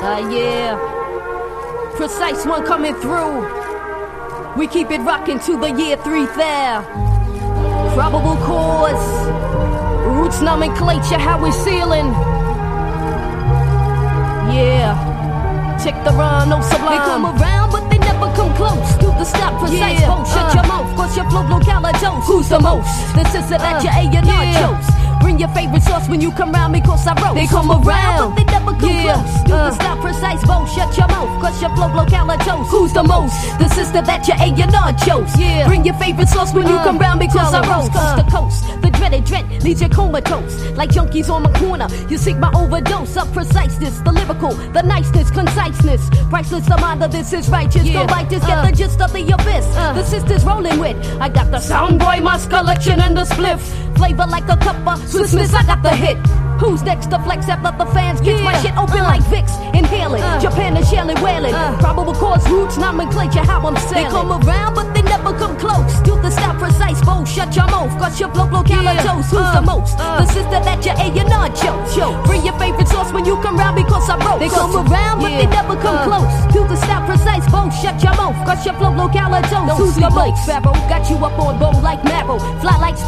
Yeah. Precise one coming through. We keep it rocking to the year 3000. Probable cause. Roots nomenclature, how we sealing. Yeah. Check the run, no sublime. They come around, but they never come close. Do the stop, precise vote, shut your mouth, cause your flow localitos. Who's the most? The sister that your A&R chose. Bring your favorite sauce when you come round because I wrote. They come around, but they never come close. Do the stop, precise vote, shut your mouth, cause your flow localitos. Who's the most? The sister that your A&R chose. Bring your favorite sauce when you come round because I wrote. Coast to coast, the dreaded dread leaves you comatose. Like junkies on my corner, you seek my overdose of preciseness, the lyrical, the niceness, conciseness. Priceless, the mind of this is righteous. The righteous get the gist of the abyss. The sisters rolling with. I got the sound boy, my collection and the spliff. Flavor like a cup of Swiss Miss, I got the hit. Who's next to flex after the fans get my shit open like Vicks? Inhaling, Japan and shelling, wailing. Probable cause roots nomenclature, how I'm sailing. They come around, but they never come close. Do the stop, precise bow, shut your mouth, cause your flow localitos. Who's the most? The sister that your A&R chose. Bring your favorite sauce when you come round because I wrote. They come around, but they never come close. Do the stop, precise bow, shut your mouth, cause your flow localitos. Who's the most? Pharaoh got you up on bow like marrow, fly like